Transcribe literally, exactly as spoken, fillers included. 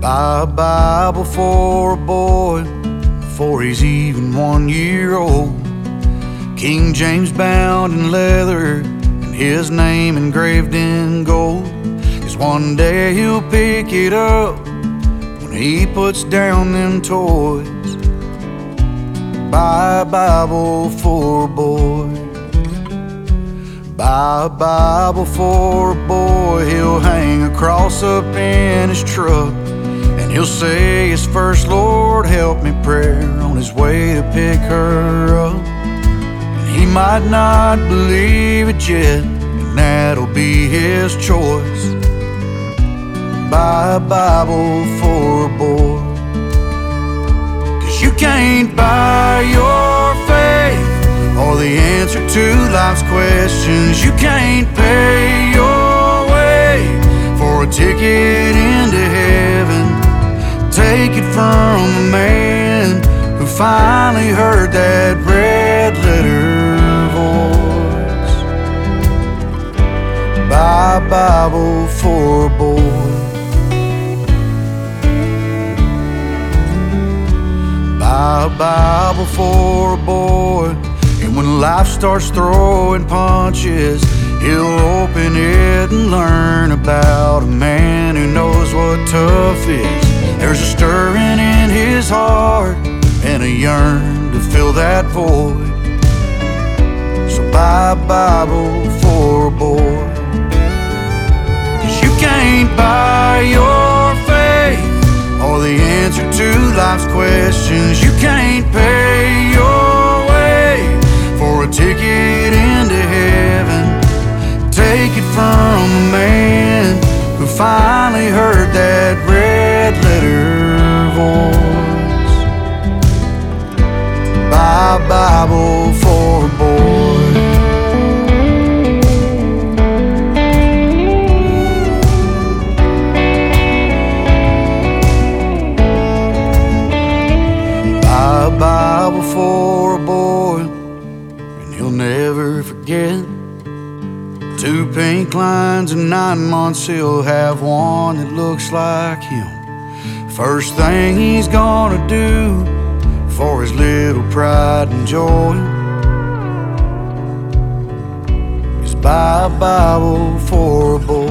Buy a Bible for a boy before he's even one year old. King James bound in leather and his name engraved in gold. 'Cause one day he'll pick it up when he puts down them toys. Buy a Bible for a boy. Buy a Bible for a boy. He'll hang a cross up in his truck, and he'll say his first "Lord help me" prayer on his way to pick her up. And he might not believe it yet, and that'll be his choice. Buy a Bible for a boy. 'Cause you can't buy your faith or the answer to life's questions. You can't pay your way for a ticket into heaven. Take it from a man who finally heard that red letter voice. Buy a Bible for a boy. Buy a Bible for a boy. And when life starts throwing punches, he'll open it and learn about a man who knows what tough is. There's a stirring in his heart and a yearn to fill that void. So buy a Bible for a boy. 'Cause you can't buy your faith or the answer to life's questions. You can't pay your way for a ticket into heaven. Take it from a man who finally heard that red letter voice. Buy a Bible for a boy. Buy a Bible for a boy, and he'll never forget. Two pink lines in nine months, he'll have one that looks like him. First thing he's gonna do for his little pride and joy is buy a Bible for a boy.